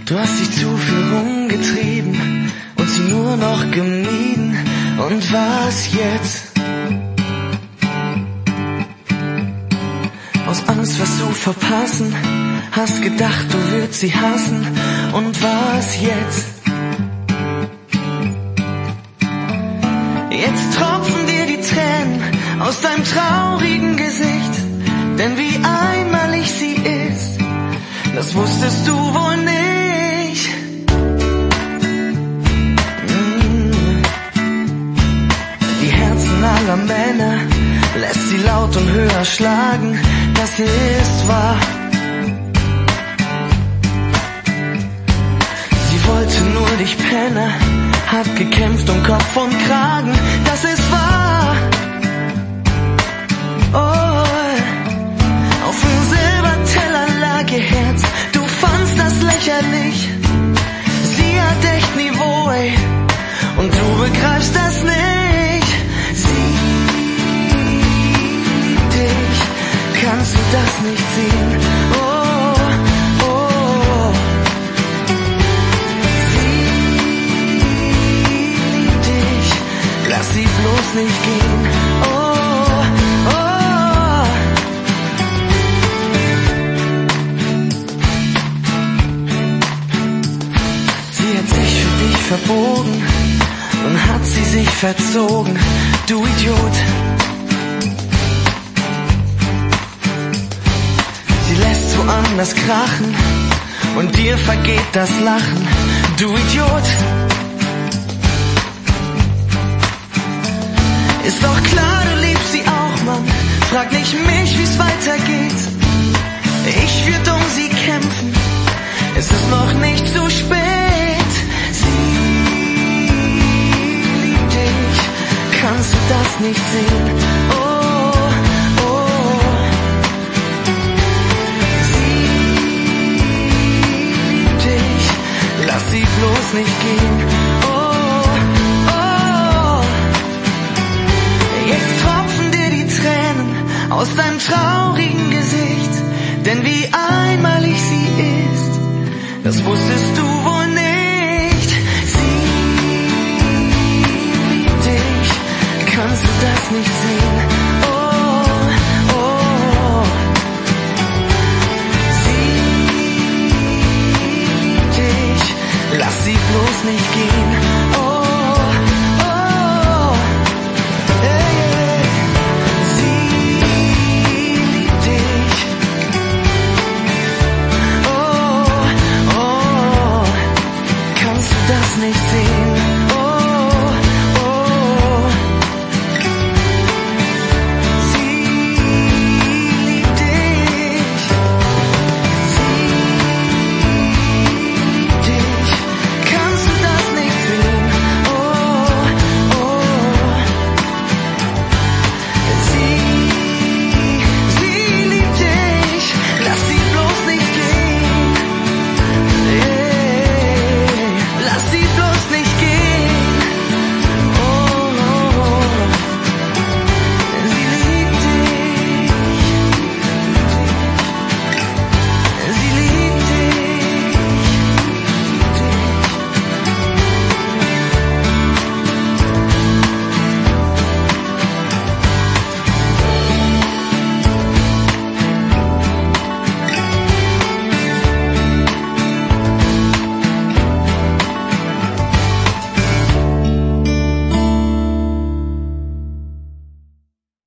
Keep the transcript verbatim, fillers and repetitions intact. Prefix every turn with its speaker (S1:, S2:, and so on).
S1: Du hast dich zu viel rumgetrieben und sie nur noch gemieden. Und was jetzt? Aus Angst, was zu verpassen, hast gedacht, du würdest sie hassen. Und was jetzt? Jetzt tropfen dir die Tränen aus deinem traurigen Gesicht. Denn wie einmalig sie ist, das wusstest du wohl nicht. Mm. Die Herzen aller Männer lässt sie laut und höher schlagen, das ist wahr. Sie wollte nur dich, Penner, hat gekämpft um Kopf und Kragen, das ist wahr. Oh, auf dem Silberteller lag ihr Herz, du fandst das lächerlich. Sie hat echt Niveau, ey, und du begreifst das nicht. Sie liebt dich, kannst du das nicht sehen? Oh, oh, sie liebt dich, lass sie bloß nicht gehen. Oh, oh, sie hat sich für dich verbogen und hat sie sich verzogen, du Idiot. Sie lässt woanders krachen und dir vergeht das Lachen, du Idiot. Ist doch klar, du liebst sie auch, Mann, frag nicht mich, wie's weitergeht. Ich würd um sie kämpfen, es ist noch nicht zu spät. Sie liebt dich, kannst du das nicht sehen? Oh, oh, sie liebt dich, lass sie bloß nicht gehen. Oh, oh, jetzt tropfen dir die Tränen aus deinem traurigen Gesicht, denn wie einmalig sie ist, das wusstest du wohl nicht. Sie liebt dich, kannst du das nicht sehen? Oh, oh, sie liebt dich, lass sie bloß nicht gehen.